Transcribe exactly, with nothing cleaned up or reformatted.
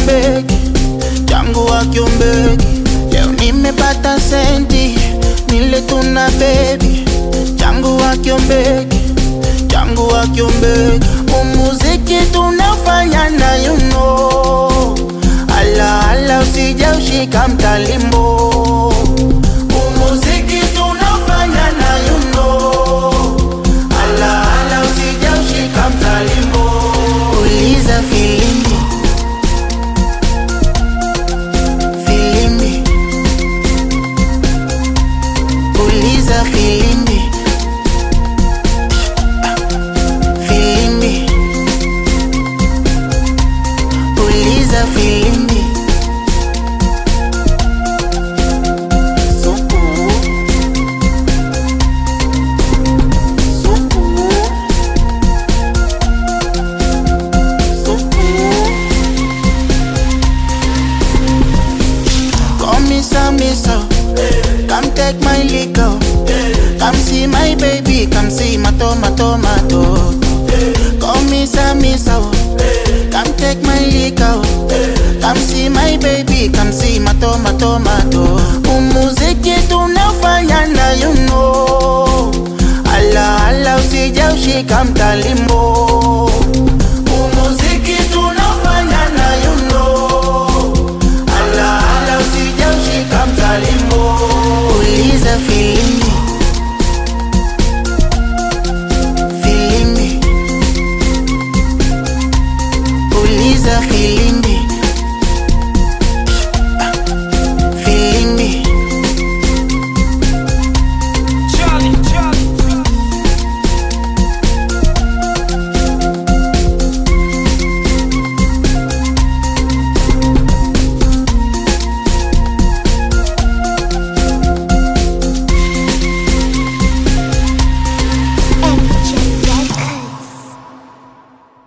kiombeki, changu wa kiombeki. Leo nimepata senti, nile tuna baby, changu wa kiombeki, changu wa kiombeki. Umuziki tunafanya na you know, ala ala usija ushika mtalimbo. Umuziki tunafanya na you know, ala ala usija ushika mtalimbo. Uliza filimbi, filimbi, uliza filimbi, filimbi, uliza filimbi. Suku, suku, suku. Come missa, missa, come take my liquor. Come see my baby, come see my tomato, tomato. Come missa, missa, come take my liquor. Come see my baby, come see my tomato, tomato. Umuziki tunafanya na you know, ala ala usija ushika mtalimbo.